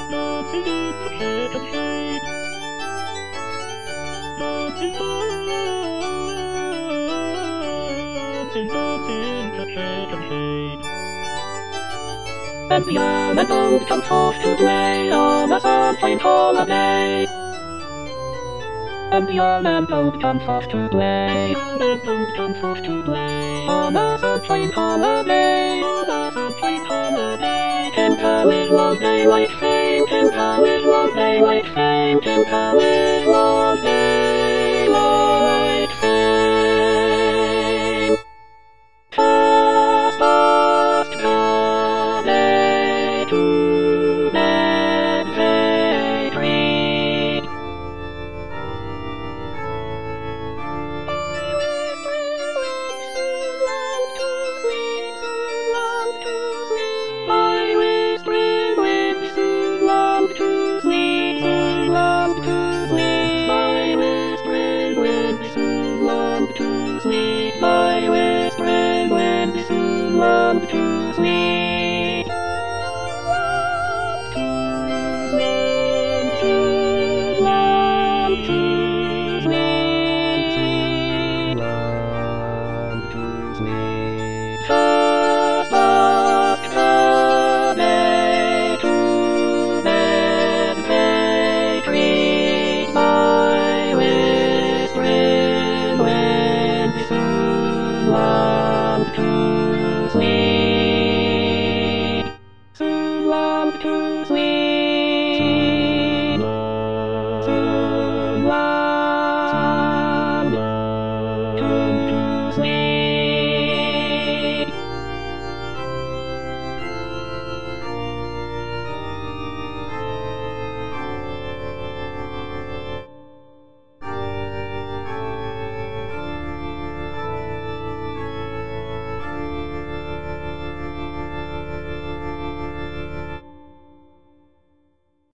Nothing in the shade of shade. Nothing in the shade of shade. And the young and old come forth to play on a sunshine holiday. And the young and old come forth to play. Young and old come forth to play on a sunshine holiday. On a sunshine holiday. Temper with one daylight fame. Temper with one daylight fame. Temper with one daylight fame. Fast, fast, come to bed, vagrant. My whispering lips soon long to sleep, soon long to sleep. My whispering lips soon long to sleep. My whispering lips soon long to sleep.